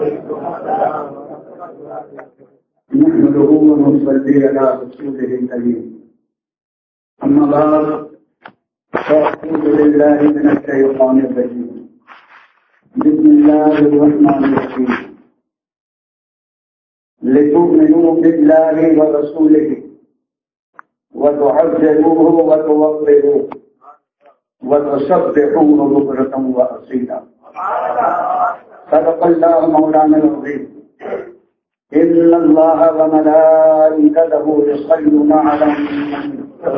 نحمده ونصلي على رسوله الكريم أما بعد فأعوذ بالله من الشيطان الرجيم بسم الله الرحمن الرحيم لتؤمنوا بالله ورسوله وتعزروه وتوقروه وتسبحوه بكرة وأصيلا صدق الله مولانا العظيم إن الله وملائكته يصلون على النبي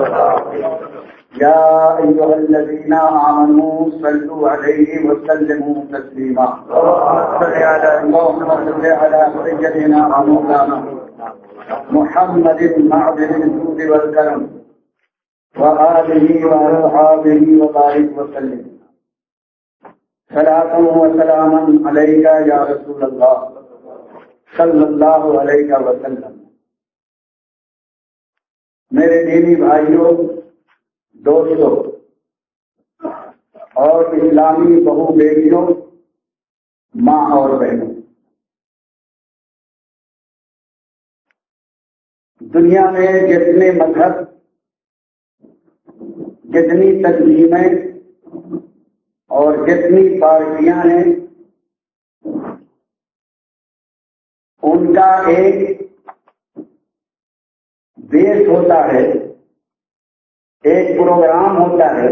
يا أيها الذين آمنوا صلوا عليه وسلموا تسليما اللهم صل على سيدنا ومولانا محمد معدن الجود والكرم وآله وأصحابه وبارك وسلم صلاة وسلاما عليك يا رسول الله صلی اللہ علیہ وسلم۔ میرے دینی بھائیوں، دوستوں اور اسلامی بہو بیٹیوں، ماں اور بہنوں، دنیا میں جتنے مذہب، جتنی تنظیمیں اور جتنی پارٹیاں ہیں، ان کا ایک بیس ہوتا ہے، ایک پروگرام ہوتا ہے،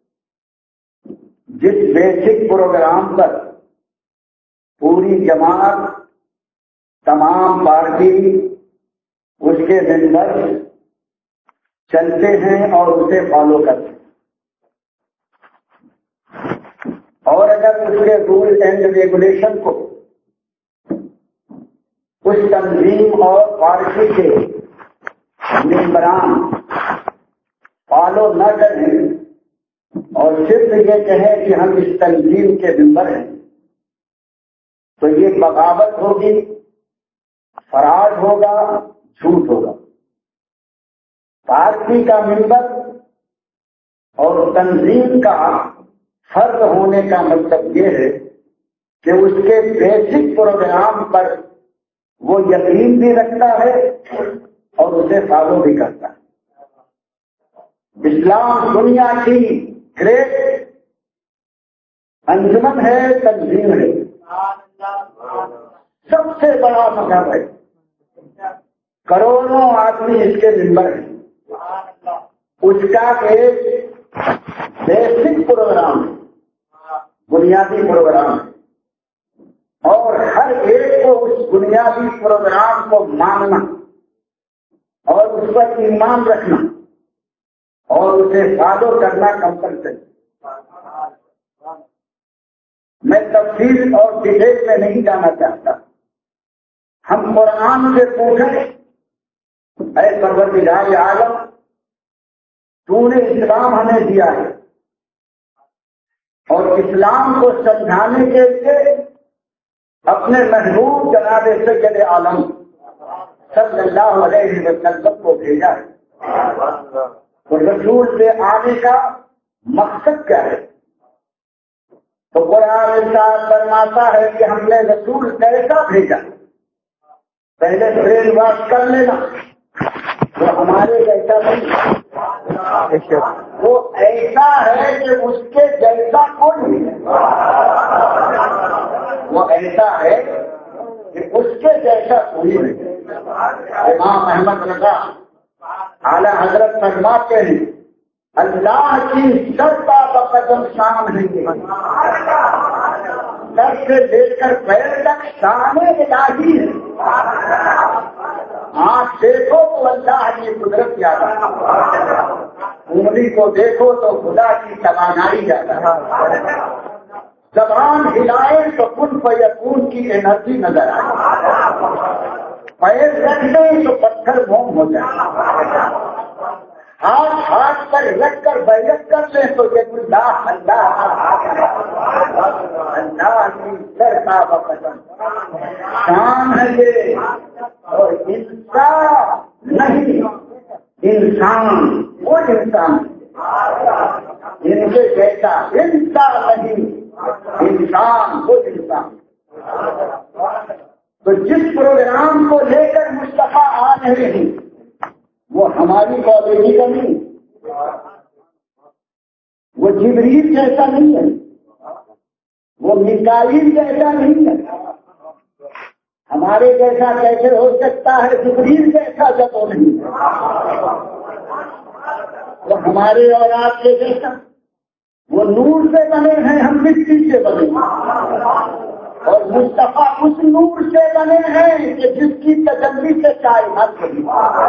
جس بیسک پروگرام پر پوری جماعت، تمام پارٹی، اس کے ممبر چلتے ہیں اور اسے فالو کرتے ہیں، اور اگر اس کے رول اینڈ ریگولیشن کو اس تنظیم اور پارٹی کے ممبران فالو نہ کریں اور صرف یہ کہیں کہ ہم اس تنظیم کے ممبر ہیں، تو یہ بغاوت ہوگی، فراڈ ہوگا، جھوٹ ہوگا۔ پارٹی کا ممبر اور تنظیم کا فرد ہونے کا مطلب یہ ہے کہ اس کے بیسک پروگرام پر وہ یقین بھی رکھتا ہے اور اسے فالو بھی کرتا ہے۔ اسلام دنیا کی گریٹ انجمن ہے، تنظیم ہے، سب سے بڑا مذہب ہے، کروڑوں آدمی اس کے ممبر ہیں۔ اس کا ایک بیسک پروگرام ہے، بنیادی پروگرام ہے، اور ہر ایک کو اس بنیادی پروگرام کو ماننا اور اس پر ایمان رکھنا اور اسے فالو کرنا کمپلسری۔ میں تفصیل اور ڈیٹیل میں نہیں جانا چاہتا۔ ہم قرآن سے پوچھیں، اے پروردگار عالم، تو نے اسلام ہمیں دیا ہے، اور اسلام کو سمجھانے کے لیے اپنے محبوب جناب سید عالم صلی اللہ علیہ وسلم کو بھیجا ہے، تو رسول سے آنے کا مقصد کیا ہے؟ تو قرآن ارشاد فرماتا ہے کہ ہم نے رسول کیسا بھیجا؟ پہلے برین واش کر لینا، وہ ہمارے جیسا نہیں، وہ ایسا ہے کہ اس کے جیسا کوئی نہیں، وہ ایسا ہے کہ اس کے جیسا کوئی نہیں۔ امام احمد رضا اعلی حضرت فرماتے ہیں، اللہ کی سرتا بقدم شان ہے، سر سے لے کر پیر تک شان الہی ہے۔ آنکھ دیکھو تو اللہ کی قدرت یاد آتی، انگلی کو دیکھو تو خدا کی توانائی یاد آتی، زبان ہلائے تو کن فیکون کی انرجی نظر آئے، پیر رکھ دیں تو پتھر موم ہو جائے، ہاتھ پر رکھ کر بیعت کر لیں تو یہ اللہ اللہ اللہ کی سرتا بقدم شان ہے یہ، اور انسان نہیں، انسان وہ انسان ان کے جیسا انسان نہیں، انسان وہ انسان۔ تو جس پروگرام کو لے کر مصطفیٰ آ رہے ہیں وہ ہماری کوالٹی کا نہیں، وہ جبریل جیسا نہیں ہے، وہ میکائیل جیسا نہیں ہے، ہمارے جیسا کیسے ہو سکتا ہے؟ جبریل جیسا جب وہ نہیں ہے، وہ ہمارے اور آپ کے جیسا، وہ نور سے بنے ہیں، ہم مٹی سے بنے ہیں، اور مصطفیٰ اس نور سے بنے ہیں کہ جس کی تجلی سے کائنات بنی،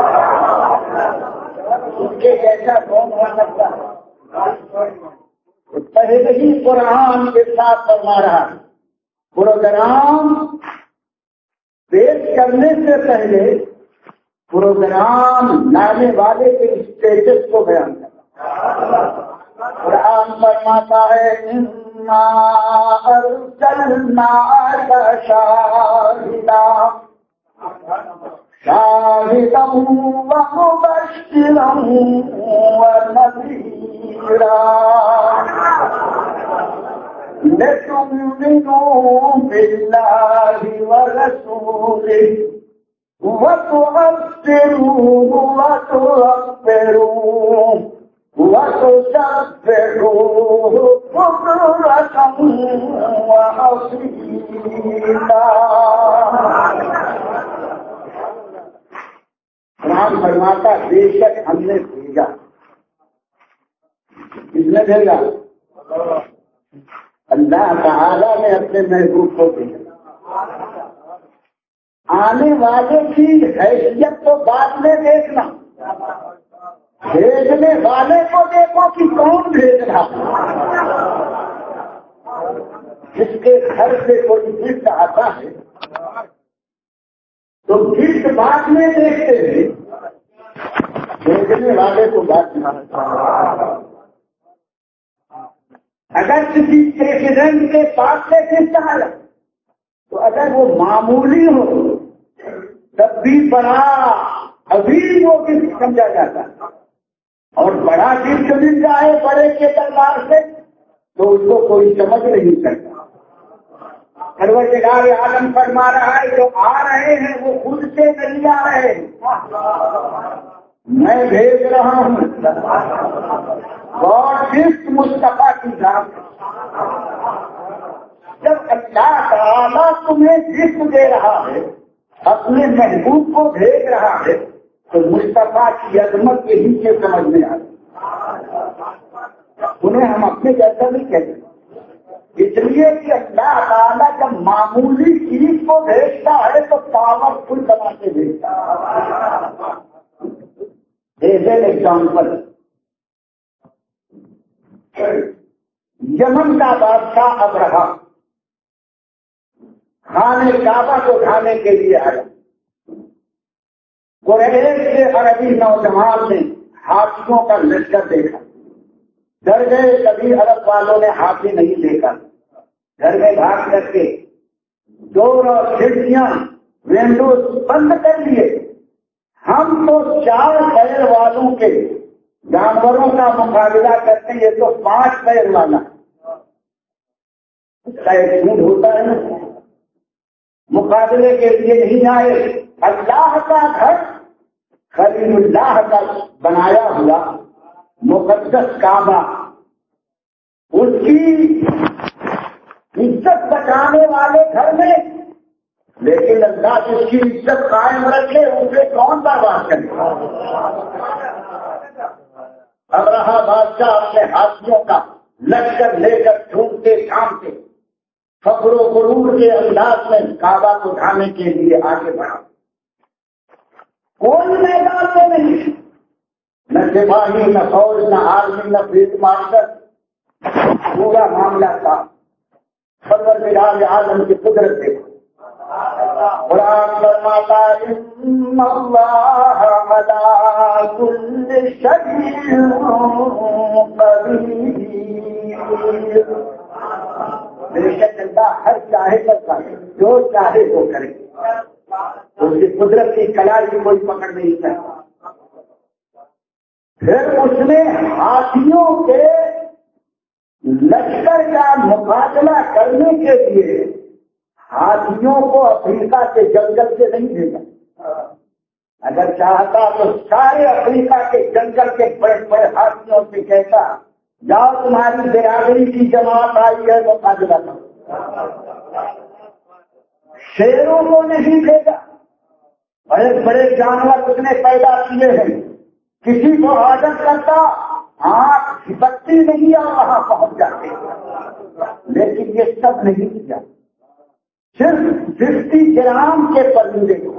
اس کے جیسا کون ہو سکتا ہے؟ پہلے ہی قرآن کے ساتھ فرما رہا ہے، پروگرام پیش کرنے سے پہلے پروگرام لانے والے کے اسٹیٹس کو بیان کرنا۔ قرآن فرماتا ہے اِنَّا أَرْسَلْنَاكَ شَاهِدًا وَمُبَشِّرًا وَنَذِيرًا لِتُؤْمِنُوا بِاللَّهِ وَرَسُولِهِ وَتُعَزِّرُوهُ وَتُوَقِّرُوهُ وَتُسَبِّحُوهُ بُكْرَةً وَأَصِيلًا۔ قرآن فرماتا بے شک ہم نے بھیجا، کس نے بھیجا؟ اللہ تعالیٰ نے اپنے محبوب کو بھیجا۔ آنے والے کی حیثیت تو بعد میں دیکھنا، بھیجنے والے کو دیکھو کہ کون بھیج رہا۔ جس کے گھر سے کوئی گفٹ آتا ہے تو گفٹ بعد میں دیکھتے ہیں، بھیجنے والے کو بات نہیں۔ اگر کسی پریزیڈنٹ کے پاس سے گفٹ آیا تو اگر وہ معمولی ہو تب بھی بڑا عظیم وہ گفٹ سمجھا جاتا ہے، اور بڑا گفٹ مل جائے بڑے کے دربار سے تو اس کو کوئی سمجھ نہیں سکتا۔ پروردگار عالم فرما رہا ہے جو آ رہے ہیں وہ خود سے نہیں آ رہے، میں بھیج رہا ہوں۔ گاڈ گفٹ مصطفیٰ کی ذات۔ جب اللہ تعالیٰ تمہیں گفٹ دے رہا ہے، اپنے محبوب کو بھیج رہا ہے، تو مصطفیٰ کی عظمت یہی سے سمجھ میں آ رہی۔ انہیں ہم اپنے جیسا نہیں کہتے، اس لیے کہ اللہ تعالیٰ جب معمولی چیز کو بھیجتا ہے تو پاورفل بنا کے بھیجتا ہے۔ ایز این ایگزامپل، یمن کا بادشاہ ابرہا خانے کعبہ کو ڈھانے کے لیے آیا۔ قریش کے عربی نوجوان نے ہاتھیوں کا لشکر دیکھا، ڈر گئے۔ کبھی عرب والوں نے ہاتھی نہیں دیکھا، گھر میں بھاگ کر کے ڈور اور کھڑکیاں ونڈوز بند کر لیے۔ ہم تو 4 پیر والوں کے جانوروں کا مقابلہ کرتے ہیں، یہ تو 5 پیر والا اس کا ایک جھوٹ ہوتا ہے نا، مقابلے کے لیے نہیں آئے۔ اللہ کا گھر خلیل اللہ کا بنایا ہوا مقدس کعبہ، اس کی عزت بچانے والے گھر میں، لیکن اللہ جس کی عزت قائم رکھے اسے کون برباد کرے؟ اب رہا بادشاہ اپنے ہاتھیوں کا لشکر لے کر ڈھونڈتے کامتے فخر و غرور کے انداز میں کعبہ کو ڈھانے کے لیے آگے بڑھا۔ کوئی میدان میں نہیں، نہ سپاہی، نہ فوج، نہ آرمی، نہ فیلڈ مارشل، پورا معاملہ تھا۔ پروردگار عالم کی قدرت دیکھو۔ قرآن فرماتا ہے ان اللہ علی کل شیء قدیر۔ بے شک اللہ ہر چاہے کرتا ہے، جو چاہے وہ کرے، اس کی قدرت کی کلائی کی کوئی پکڑ نہیں سکتا۔ پھر اس نے ہاتھیوں کے لشکر کا مقابلہ کرنے کے لیے ہاتھیوں کو افریقہ کے جنگل سے نہیں بھیجا. اگر چاہتا تو سارے افریقہ کے جنگل کے بڑے بڑے ہاتھیوں سے کہتا جاؤ تمہاری برادری کی جماعت آئی ہے مقابلہ کرو. شیروں کو نہیں بھیجا. بڑے بڑے جانور اس نے پیدا کیے ہیں. کسی کو آڈر کرتا آنکھ جھپکتی نہیں اور وہاں پہنچ جاتے. لیکن یہ سب نہیں کیا. صرف 50 گرام کے پرندے کو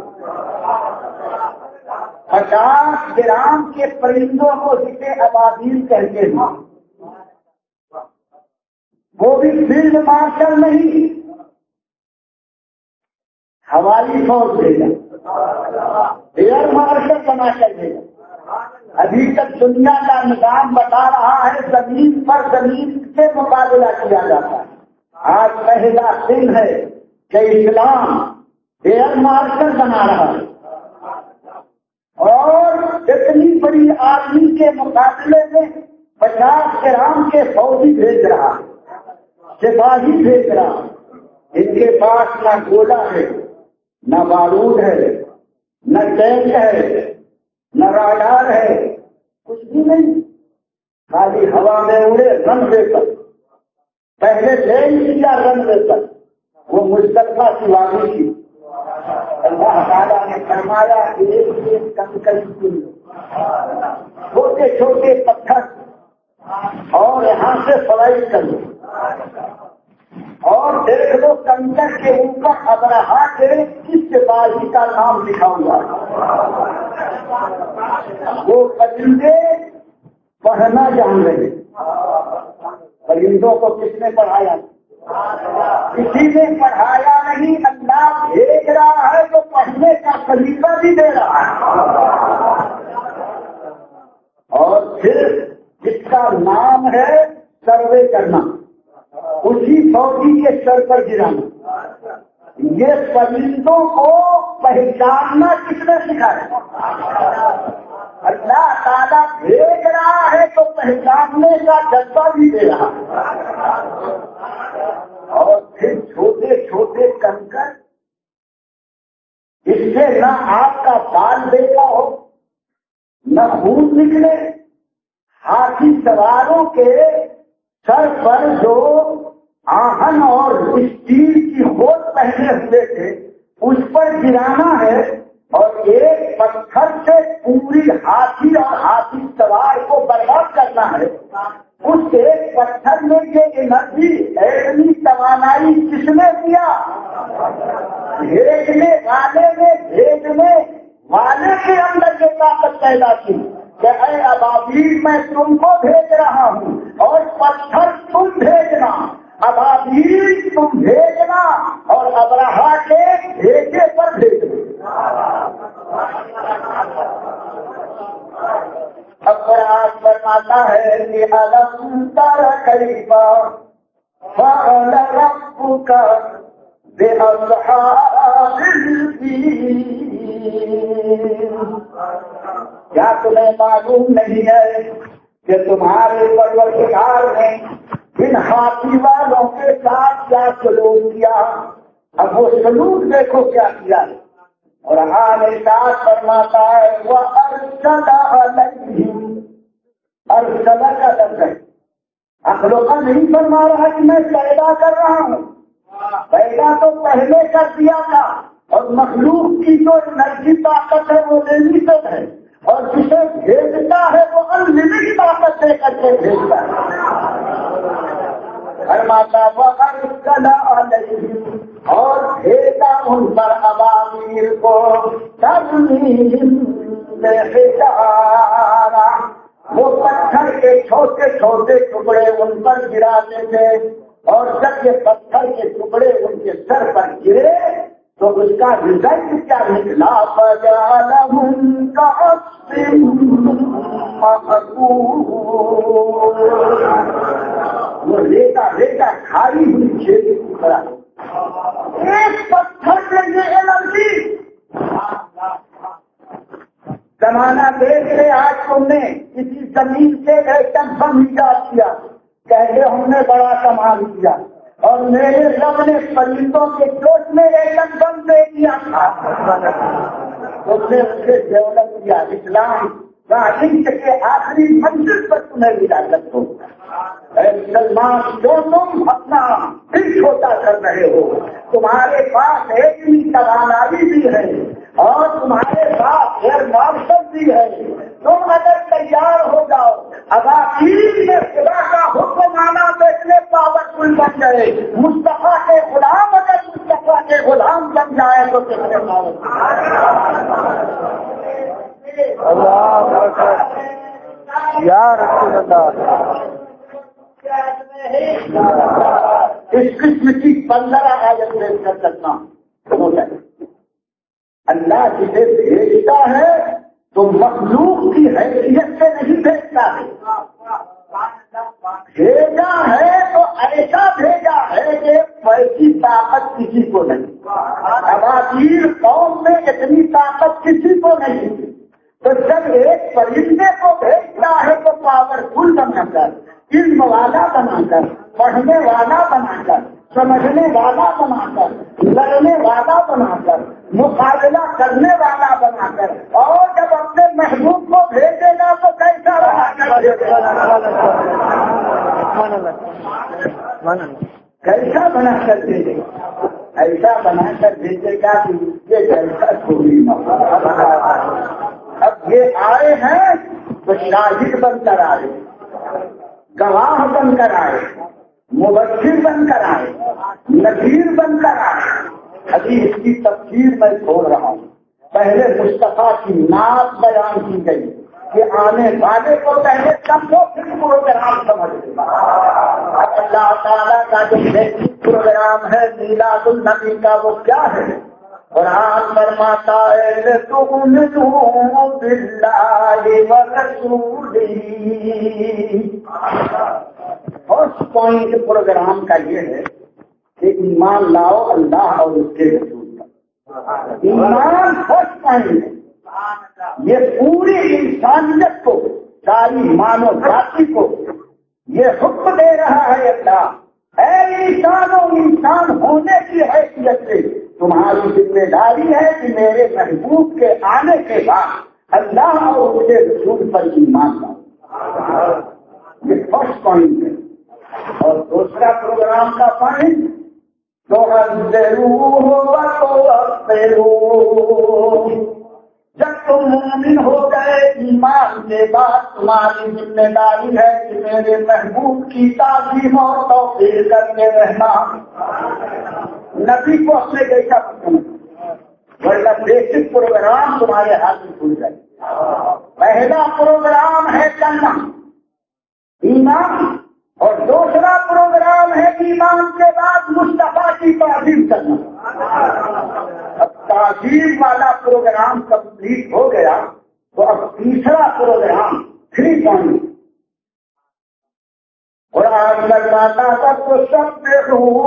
50 گرام کے پرندوں کو جسے ابابیل کہتے ہیں وہ بھی فیلڈ مارشل نہیں ہوائی فوج بھیجا ایئر مارشل بنا کر بھیجا. ابھی تک دنیا کا نظام بتا رہا ہے زمین پر زمین سے مقابلہ کیا جاتا ہے. آج پہلا دن ہے کہ اسلام ایئر مارشل بنا رہا ہے اور اتنی بڑی آرمی کے مقابلے میں 50 گرام کے فوجی بھیج رہا ہے سپاہی بھیج رہا ہے. ان کے پاس نہ گولا ہے نہ بارود ہے نہ ٹینک ہے نہ راڈار ہے کچھ بھی نہیں. خالی ہوا میں اڑے رن وے پر پہلے لینڈ کیا رن وے پر وہ مصطفیٰ کی وادی تھی. اللہ تعالیٰ نے فرمایا کہ ایک کنکر چھوٹے چھوٹے پتھر اور یہاں سے فلائی کر دو اور دیکھ لو کنکر کے اوپر ابرہا کے کس سپاہی کا نام لکھا ہوا. وہ پرندے پڑھنا جان رہے. پرندوں کو کس نے پڑھایا؟ کسی نے پڑھایا نہیں. اللہ بھیج رہا ہے تو پڑھنے کا طریقہ بھی دے رہا ہے. اور پھر جس کا نام ہے سروے کرنا اسی فوجی کے سر پر گرانا. یہ پرندوں کو پہچاننا کس نے سکھایا؟ اللہ تعالیٰ بھیج رہا ہے تو پہچاننے کا جذبہ بھی دے رہا ہے. اور پھر چھوٹے چھوٹے کنکر اس سے نہ آپ کا بال بیٹا ہو نہ خون نکلے. ہاتھی سواروں کے سر پر جو آہن اور اسٹیل کی ہوٹ پہنے ہوئے تھے اس پر گرانا ہے اور ایک پتھر سے پوری ہاتھی اور ہاتھی سوار کو برباد کرنا ہے. اس ایک پتھر میں یہ انرجی ایٹمی توانائی کس نے دیا؟ بھیجنے والے کے اندر یہ طاقت پیدا کی کہ اے ابابیل میں تم کو بھیج رہا ہوں اور پتھر تم بھیجنا. ابابیل تم بھیجنا اور ابرہا کے بھیجے پر بھیجنا. اب قرآن فرماتا ہے کہ الم تر کیف فعل ربک باصحاب الفیل. کیا تمہیں معلوم نہیں ہے کہ تمہارے پروردگار نے ان ہاتھی والوں کے ساتھ کیا سلوک کیا؟ اب وہ سلوک دیکھو کیا کیا. اور ارشاد فرماتا ہے وَأَرْسَلَ عَلَيْهِمْ. ارسل کا لفظ ہے. اخلوقہ نہیں فرما رہا کہ میں پیدا کر رہا ہوں. پیدا تو پہلے کر دیا تھا اور مخلوق کی جو انرجی طاقت ہے وہ لمیٹڈ ہے اور جسے بھیجتا ہے وہ انلمیٹڈ طاقت دے کر کے بھیجتا ہے. فرماتا وَأَرْسَلَ عَلَيْهِمْ اور بھیجا ان پر ابابیل کو ترمیہم بحجارہ. وہ پتھر کے چھوٹے چھوٹے ٹکڑے ان پر گراتے تھے اور جب یہ پتھر کے ٹکڑے ان کے سر پر گرے تو اس کا رزلٹ کیا نکلا؟ فَجَعَلَهُمْ كَعَصْفٍ مَّأْكُولٍ. وہ ریتا کھاری ہوئی کھیتی کی طرح. ایک پتھر سے یہ انرجی. زمانہ دیکھ لے آج تم نے کسی زمین سے ایٹم بم ایجاد کیا کہتے ہم نے بڑا کمال کیا. اور میرے رب نے پرندوں کے چوٹ میں ایک دم دے دیا تھا، اس نے اسے ڈیولپ کیا اسلام کا عشق کے آخری منزل پر تمہیں ولایت ہو۔ اے مسلمان، جو تم اپنا دل چھوٹا کر رہے ہو، تمہارے پاس اتنی توانائی بھی ہے اور تمہارے پاس غیر مارشل بھی ہے، تم اگر تیار ہو جاؤ، اباطیل میں خدا کا حکم آنا دیکھنے پاورفل بن گئے، مصطفیٰ کے غلام اگر مصطفیٰ کے غلام بن جائے تو کتنے پاورفل۔ اللہ اکبر یا رسول اللہ۔ اس قسم کی 15 آیت پیش کر سکتا ہوں۔ اللہ جسے بھیجتا ہے تو مخلوق کی حیثیت سے نہیں بھیجتا ہے، بھیجا ہے تو ایسا بھیجا ہے کہ ویسی طاقت کسی کو نہیں۔ اباطیل قوم میں اتنی طاقت کسی کو نہیں، تو جب ایک پرندے کو بھیجتا ہے تو پاورفل بنا کر، علم والا بنا کر، پڑھنے والا بنا کر، سمجھنے والا بنا کر، لڑنے والا بنا کر، مقابلہ کرنے والا بنا کر، اور جب اپنے محبوب کو بھیجے گا تو کیسا بنا کر کیسا بنا کر بھیجے گا؟ ایسا بنا کر بھیجے گا کہ یہ جیسا تھوڑی نہ ہو۔ اب یہ آئے ہیں تو شاہد بن کر آئے، گواہ بن کر آئے، مبشر بن کر آئے، نذیر بن کر آئے۔ ابھی اس کی تفسیر میں چھوڑ رہا ہوں۔ پہلے مصطفیٰ کی نعت بیان کی گئی کہ آنے والے کو پہلے سب کو پھر پروگرام سمجھ لیں۔ اللہ تعالیٰ کا جو بیسک پروگرام ہے میلاد النبی کا، وہ کیا ہے؟ قرآن فرماتا ہے لِتُؤْمِنُوا بِاللَّهِ وَرَسُولِهِ۔ فرسٹ پوائنٹ پروگرام کا یہ ہے کہ ایمان لاؤ اللہ اور اس کے رسول پر۔ ایمان فرسٹ پوائنٹ ہے، یہ پوری انسانیت کو، ساری مانو ذاتی کو یہ حکم دے رہا ہے اللہ، اے انسانوں، انسان ہونے کی حیثیت سے تمہاری ذمہ داری ہے کہ میرے محبوب کے آنے کے بعد اللہ اور اس کے رسول پر ایمان لاؤ۔ یہ فرسٹ پوائنٹ ہے۔ اور دوسرا پروگرام کا پوائنٹ تو جب تم مومن ہو گئے ایمان کے بعد تمہاری ذمہ داری ہے کہ میرے محبوب کی تعظیم اور توقیر کرتے رہنا۔ نبی کو اپنے جیسا پسند، ورنہ بیسک پروگرام تمہارے ہاتھ میں کھل جائے۔ پہلا پروگرام ہے کرنا ایمان، اور دوسرا پروگرام ہے ایمان کے بعد مصطفیٰ کی تعظیم کرنا۔ اب تعظیم والا پروگرام کمپلیٹ ہو گیا تو اب تیسرا پروگرام 3 پوائنٹ قرآن لگاتا تب تو سب پہ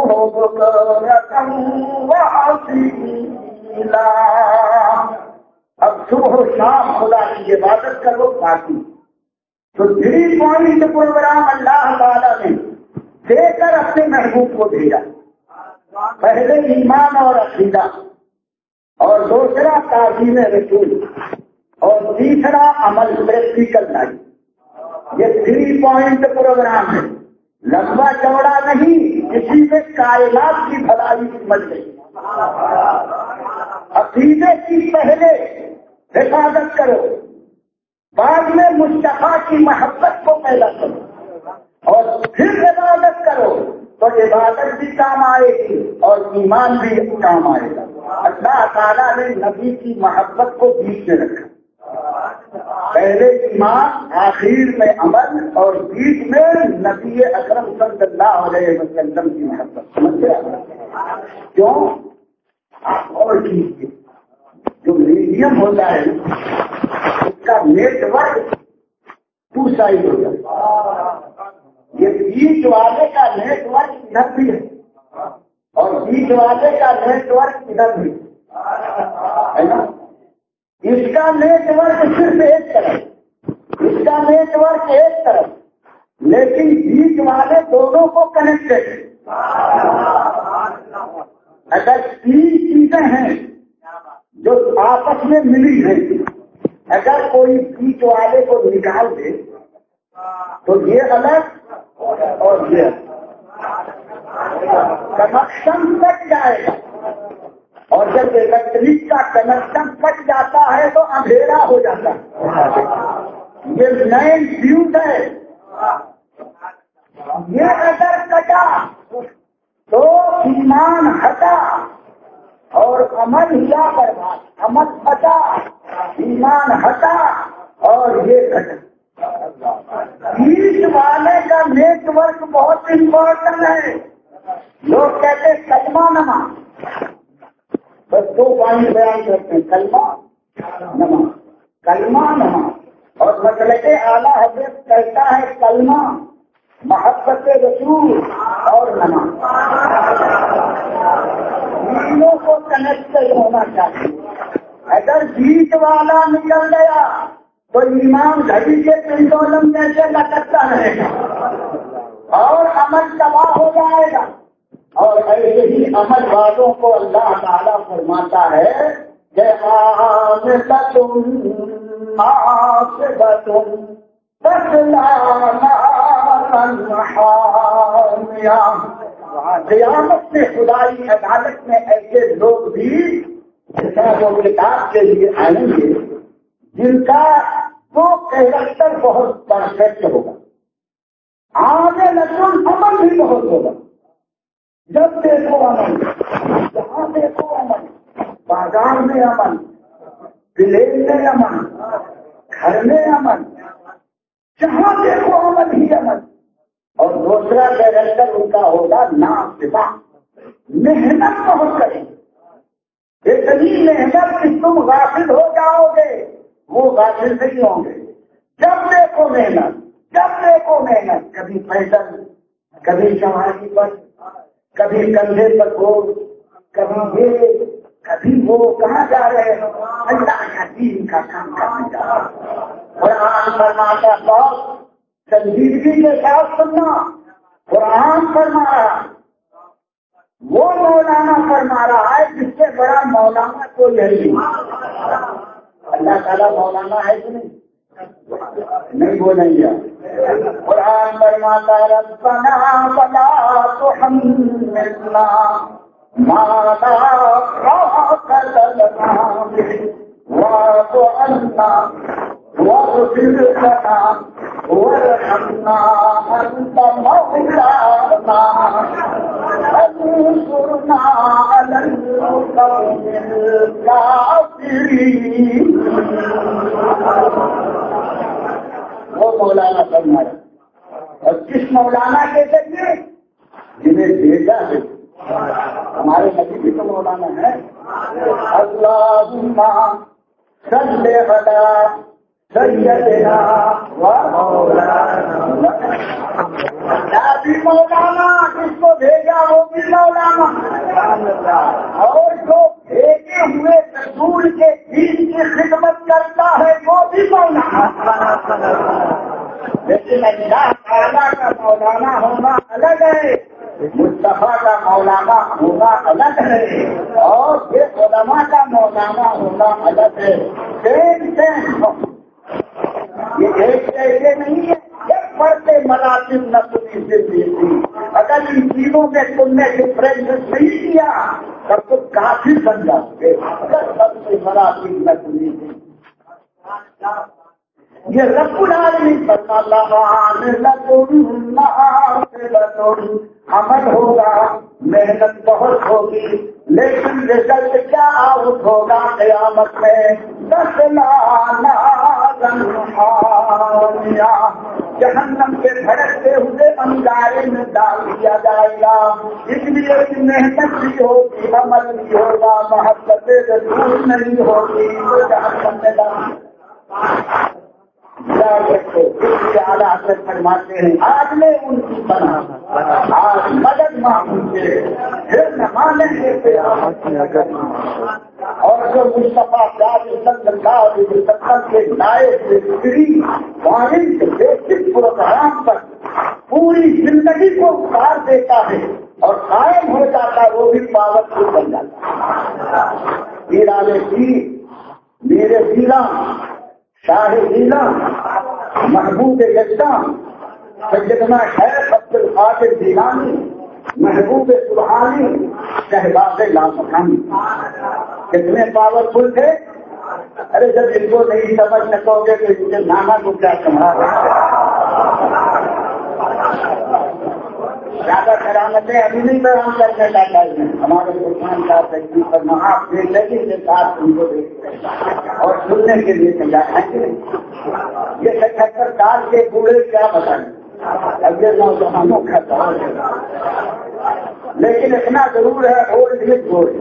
اب صبح و شام خدا کی عبادت کرو باقی۔ تو 3 پوائنٹ پروگرام اللہ تعالیٰ نے دے کر اپنے محبوب کو بھیجا۔ پہلے ایمان اور عقیدہ، اور دوسرا تعظیم رسول، اور تیسرا عمل پریکٹیکل لائف۔ یہ 3 پوائنٹ پروگرام ہے، لمبا چوڑا نہیں، کسی میں کائنات کی بھلائی سمجھ گئی۔ عقیدے کی پہلے حفاظت کرو، بعد میں مصطفیٰ کی محبت کو پیدا کرو، اور پھر عبادت کرو تو عبادت بھی کام آئے گی اور ایمان بھی کام آئے گا۔ اللہ تعالیٰ نے نبی کی محبت کو بیچ میں رکھا، پہلے ایمان، آخر میں عمل، اور بیچ میں نبی اکرم صلی اللہ علیہ وسلم کی محبت۔ سمجھتے ہیں کیوں؟ آپ اور کیجیے، جو میڈیم ہوتا ہے اس کا نیٹ ورک 2 سائڈ ہو جاتا ہے۔ یہ بیچ والے کا نیٹ ورک ادھر بھی ہے اور بیچ والے کا نیٹ ورک ادھر بھی ہے نا۔ اس کا نیٹ ورک صرف ایک طرف، اس کا نیٹ ورک ایک طرف، لیکن بیچ والے دونوں کو کنیکٹڈ ہے۔ اگر 3 چیزیں ہیں جو آپس میں ملی ہیں، اگر کوئی بیچ والے کو نکال دے تو یہ الگ اور یہ کنیکشن کٹ جائے گا، اور جب الیکٹرک کا کنیکشن کٹ جاتا ہے تو اندھیرا ہو جاتا ہے۔ یہ مین فیوز ہے، یہ اگر کٹا تو ایمان ہٹا اور عمل ہوا برباد، عمل ہٹا ایمان ہٹا اور یہ کٹا۔ بیچ والے کا نیٹ ورک بہت امپورٹنٹ ہے۔ لوگ کہتے ہیں کلمہ نماز، بس 2 پوائنٹ بیان کرتے ہیں، کلمہ نماز، کلمہ نماز، اور مسلک اعلیٰ حضرت کہتا ہے کلمہ محبت رسول اور نماز، تینوں کو کنیکٹڈ ہونا چاہیے۔ اگر بیچ والا نکل گیا تو ایمان گھڑی کے پنڈولم جیسے لٹکتا رہے گا اور عمل تباہ ہو جائے گا۔ اور ایسے ہی عمل والوں کو اللہ تعالیٰ فرماتا ہے کہ قیامت میں خدائی عدالت میں ایسے لوگ بھی حساب و کتاب کے لیے آئیں گے جن کا وہ کیریکٹر بہت پرفیکٹ ہوگا، آگے لگن عمل بھی بہت ہوگا۔ جب دیکھو عمل، جہاں دیکھو عمل، بازار میں عمل، پلین میں عمل، گھر میں عمل، جہاں دیکھو عمل ہی عمل۔ اور دوسرا کیریکٹر ان کا ہوگا نافذہ، محنت بہت کریں، اتنی محنت کہ تم غافل ہو جاؤ گے، وہ غافل نہیں ہوں گے۔ جب دیکھو محنت، جب دیکھو محنت، کبھی پیدل، کبھی سواری پر، کبھی کندھے پر بوجھ، کبھی یہ کبھی وہ، کہاں جا رہے ہیں؟ اللہ کا دین کا کام کرنے جا رہے ہیں۔ قرآن فرماتا بہت سنجیدگی کے ساتھ سننا، قرآن فرما رہا، وہ مولانا فرما رہا ہے جس سے بڑا مولانا کوئی ہے نہیں۔ اللہ تعالیٰ مولانا ہے کہ نہیں بولیں گے؟ قرآن فرماتا ربنا ولا تحملنا ما لا طاقة لنا به واعف عنا واغفر لنا وارحمنا أنت مولانا انصرنا على القوم الكافرين۔ وہ مولانا فرمایا، اور کس مولانا کے ذریعے؟ جنہیں بھیجا ہے، ہمارے نبی بھی تو مولانا ہے۔ اللہم صلی علی سیدنا و مولانا، بھی مولانا، جس کو بھیجا وہ بھی مولانا، اور جو بھیجے ہوئے رسول کے دین کی خدمت کرتا ہے وہ بھی مولانا۔ لیکن اللہ تعالیٰ کا مولانا ہونا الگ ہے، مصطفیٰ کا مولانا ہونا الگ ہے، اور یہ علماء کا مولانا ہونا الگ ہے۔ یہ ایک جیسے نہیں ہے، ایک بڑھتے مراتب نہ تمہیں سے دیتی۔ اگر ان چیزوں میں تم نے ڈفرینس نہیں کیا تب تم کافر بن جاؤ گے۔ اگر سب سے مراتب نہ تمہیں دی، یہ رب العالمین عمل ہوگا، محنت بہت ہوگی، لیکن رزلٹ کیا آؤٹ ہوگا قیامت میں؟ جہنم کے بھڑکتے ہوئے انگارے میں ڈال دیا جائے گا۔ اس لیے محنت بھی ہوگی، عمل بھی ہوگا، محبت رسول نہیں ہوگی تو جہنم میں ڈال اعلیٰ حضرت فرماتے ہیں آج میں ان کی بنا، آج مدد مانگوں گے پھر نہ مانیں گے۔ اور جو مصطفیٰ صلی اللہ علیہ وسلم کے لائے سے فری وائنڈ بیسک پروگرام پر پوری زندگی کو اتار دیتا ہے، اور قائم ہو جاتا وہ بھی پاورفل بن جاتا. ایران پیر میرے ضلع شاہ ضلع محبوب یکتا سیدنا شیخ عبد القادر جیلانی محبوب سبحانی شہباز لامکانی کتنے پاورفل تھے. ارے جب ان کو نہیں سمجھ سکو گے تو ان کے نانا کو کیا سمجھا. زیادہ کرامتیں ابھی نہیں بیان کرنے کا چاہیے. ہمارے قرآن کا تحقیق کرنا آپ دیکھ لیں گے ساتھ ان کو دیکھ اور سننے کے لیے تیار ہیں کہ یہ 75 سال کے بوڑھے کیا بتائیں. اب یہ نوجوانوں کا دور ہے لیکن اتنا ضرور ہے اولڈ از گولڈ.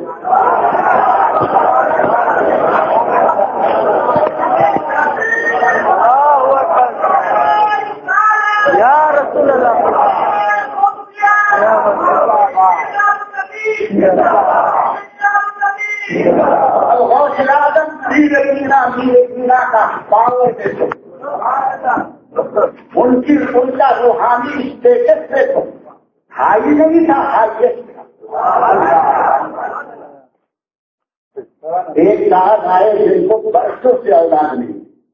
یا رسول اللہ غوث اعظم میرا کا پاور دیکھو ان کا روحانی اسٹیٹس دیکھو ہائی نہیں تھا ہائیسٹ تھا. ایک صاحب آئے جن کو برسوں سے اولاد نہیں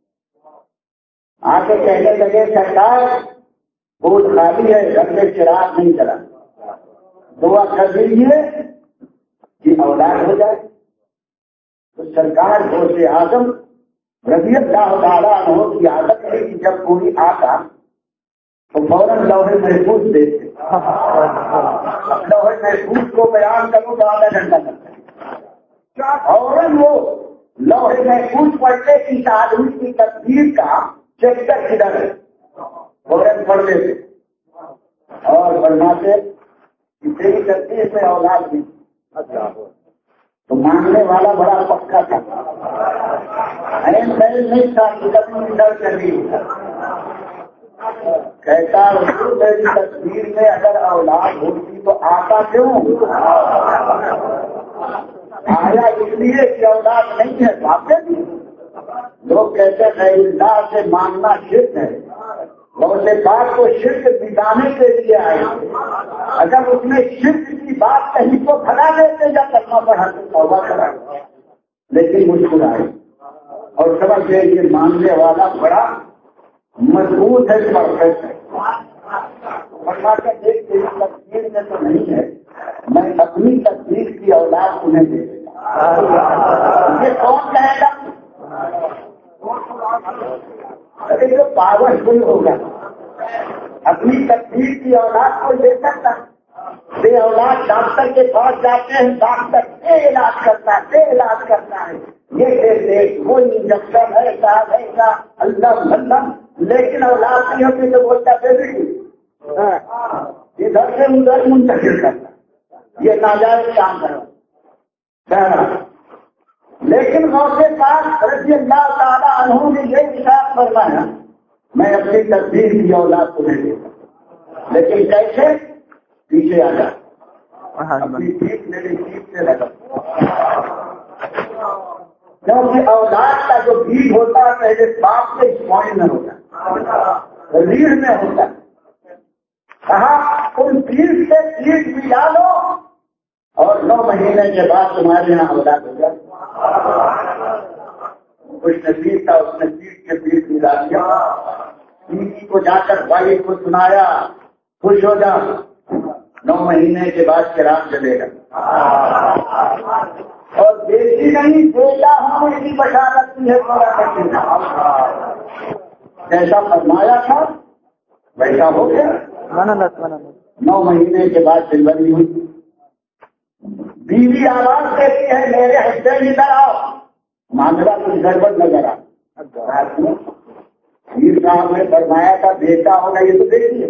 آ کے کہنے لگے سرکار بوجھ خالی ہے گھر میں چراغ نہیں چلا دعا کر دیجیے کہ اولاد ہو جائے. تو سرکار غوث اعظم رضی اللہ تعالیٰ عنہ کی عادت ہے کہ جب کوئی آتا تو فوراً لوح محفوظ دیتے. لوح محفوظ کو بیان کروں تو آدھا گھنٹہ لگتا ہے. فوراً وہ لوح محفوظ پڑھتے کہ اس آدمی کی تصویر کا چیکٹر کدھر ہے فوراً پڑھ لیتے اور فرماتے کہ تیری تصویر میں اولاد نہیں. تو مانگنے والا بڑا پکا تھا نہیں تھا ڈر کر رہی کہتا میری تصویر میں اگر اولاد ہوتی تو آتا کیوں آیا اس لیے کہ اولاد نہیں ہے واقع بھی. لوگ کہتے ہیں اللہ سے مانگنا شرک ہے. غوث پاک کو شرک دکھانے کے لیے آئے اگر اس نے شرک کی بات کہیں تو بھلا دیتے یا کرنا پڑا تو توبہ کرا لیکن مسکرائے اور سمجھ گئے کہ مانگنے والا بڑا مضبوط ہے پرفیکٹ ہے. فرما کے دیکھ تیری تصویر میں تو نہیں ہے میں اپنی تصویر کی اولاد تمہیں دے دوں. یہ کون کہے گا ارے جو پاورفل ہوگا اپنی تصویر کی اولاد کو لے سکتا. بے اولاد ڈاکٹر کے پاس جاتے ہیں ڈاکٹر یہ علاج کرتا ہے یہ وہ انجیکشن ہے صاحب ہے اللہ لیکن اولاد نہیں ہوتی تو بولتا بیبی ادھر سے ادھر منتقل کرتا. یہ ناجائز کام کرو. لیکن غوث پاک رضی اللہ تعالیٰ عنہ نے یہ ارشاد فرمایا میں اپنی تصویر کی اولاد تمہیں دیتا لیکن کیسے پیچھے آ جا اپنی چیز میری چیز سے لگا کیونکہ اولاد کا جو بیج ہوتا ہے پہلے باپ کے اسپوائن میں ہوتا ریڑھ میں ہوتا کہا ان بیج سے بیج ملا لو اور 9 مہینے کے بعد تمہارے یہاں اولاد ہو جائے. کچھ نصیب تھا اس نے پیٹ کے بیج ملا دیا بیوی کو جا کر بھائی کو سنایا خوش ہو جا 9 مہینے کے بعد چراغ جلے گا اور بیٹی نہیں بیٹا ہونے کی بشارت کی ہے. جیسا فرمایا تھا ویسا ہو گیا. 9 مہینے کے بعد ڈلیوری ہوئی. بیوی آواز دیتی ہے میرے ہسبینڈ ادھر آؤ معاملہ کچھ گڑبڑ نظر آ پیر صاحب نے فرمایا تھا بیٹا ہوگا یہ تو دیکھیے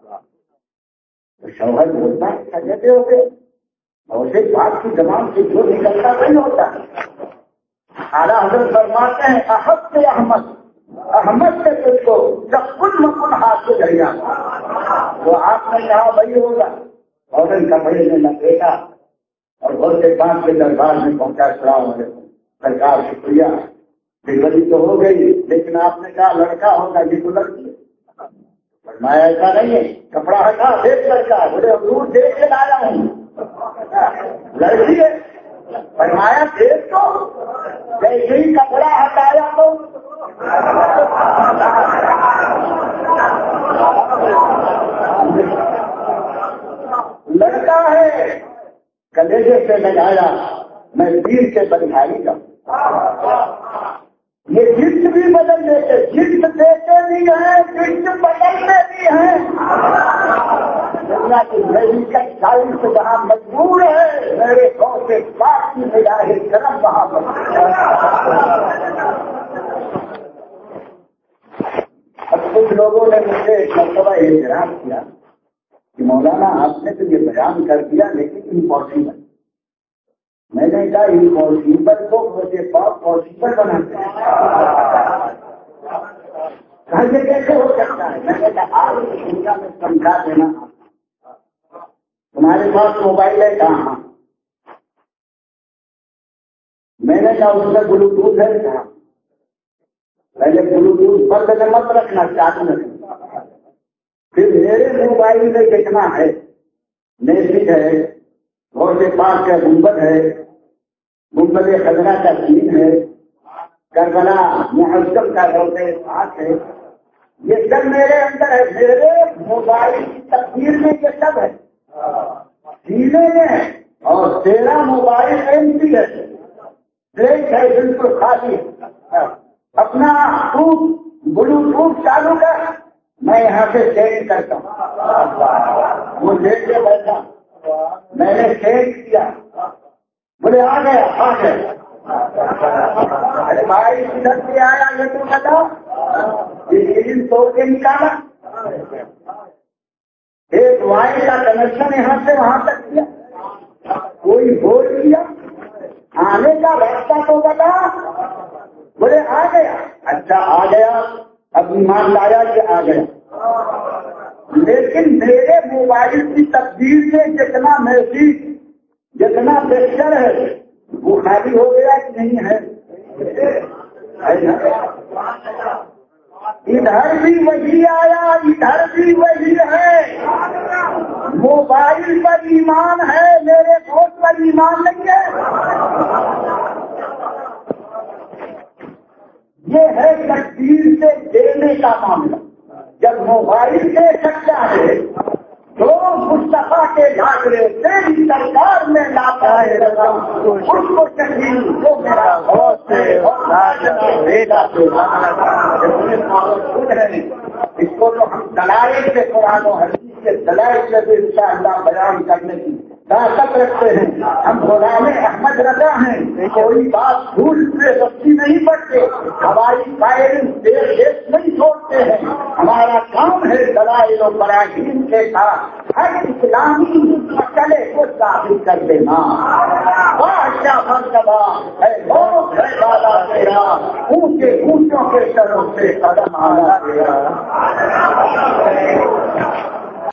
تو شوہر بولتا ہے کہتے ہو گئے اور سے بات کی زبان سے جو نکلتا نہیں ہوتا. اعلیٰ حضرت فرماتے ہیں احد سے احمد سے تجھ کو جب کن مکن ہاتھ سے جڑیا تو آپ نے کہا بھائی ہوگا اور کپڑے میں لپیٹا اور غوث پاک کے دربار میں پہنچا. السلام علیکم سرکار شکریہ ڈلیوری تو ہو گئی لیکن آپ نے کہا لڑکا ہوگا یہ تو لڑکی ہے. میں ایسا نہیں ہے، کپڑا ہٹا دیکھ کر کا بولے دور دیکھ کے لایا ہوں، لڑکی ہے فرمایا دیکھ تو جیسے ہی کپڑا ہٹایا تو لڑکا ہے کلیجے سے لگایا میں تیر سے بنائی گا. یہ گفٹ بھی بدل دیتے، گفٹ دیتے بھی ہیں، گفٹ بدلتے بھی ہیں. دنیا کی میڈیکل سائنس جہاں مجبور ہے، میرے گاؤں کے پاس کی نگاہ کرم وہاں پر. اب کچھ لوگوں نے مجھ سے ایک مرتبہ اعتراض کیا کہ مولانا آپ نے تو یہ بیان کر دیا لیکن امپاسبل. میں نے کہا امپاسبل کو مجھے پاس پاسبل بناتے ہیں. یہ کیسے ہو سکتا ہے؟ میں نے کہا آپ دنیا میں سمجھا دینا، تمہارے پاس موبائل ہے کہاں؟ میں نے کہا اس میں بلوٹوتھ ہے کہاں؟ پہلے بلوٹوتھ بند میں مت رکھنا، چالو رکھنا. پھر میرے موبائل میں دیکھنا ہے میسج ہے، اور کے پاس کا گنبد ہے، گنبد خزرہ کا سین ہے، کربلا محسم کا روزے پاس ہے. یہ سب میرے اندر ہے. میرے موبائل کی تصویر میں یہ سب ہے سینے میں. اور تیرا موبائل ایمٹی ہے، بلینک ہے، بالکل خالی. اپنا بلوٹوتھ چالو کر، میں یہاں سے چینج کرتا ہوں. وہ لے کے بیٹھا، میں نے چینج کیا، بولے آ گیا. ارے بھائی کدھر سے آیا یہ تو بتا. یہ توڑ کے نکالا، ایک وائی کا کنیکشن یہاں سے وہاں تک کیا، کوئی بول دیا، آنے کا راستہ تو بتا. بولے آ گیا. اچھا آ گیا، اب ایمان لایا کہ آ گیا. لیکن میرے موبائل کی تصویر میں جتنا میسج، جتنا پکچر ہے وہ خالی ہو گیا کہ نہیں ہے؟ ادھر بھی وہی آیا، ادھر بھی وہی ہے. موبائل پر ایمان ہے، میرے دوست پر ایمان نہیں ہے. یہ ہے تقدیر سے دینے کا معاملہ. جب موبائل دے سکتا ہے تو مصطفیٰ کے گھاگرے تیری سرکار میں لاتا ہے اس کو تقدیر کو میرا ہوش ہے. اس کو تو ہم دلائل سے قرآن و حدیث کے دلائل سے بھی انشاءاللہ بیان کرنے کی طاقت رکھتے ہیں. ہم غلام احمد رضا ہیں، کوئی بات بھول سے سچی نہیں پڑتے، ہماری فائرنگ دیر دیش نہیں چھوڑتے ہیں. ہمارا کام ہے دلائل و براہین کے ساتھ ہر اسلامی مسئلے کو ثابت کر دینا. کیا مرتبہ ہے بہت ہے والا تیرا، اونچے اونچوں کے سروں سے قدم آنا تیرا.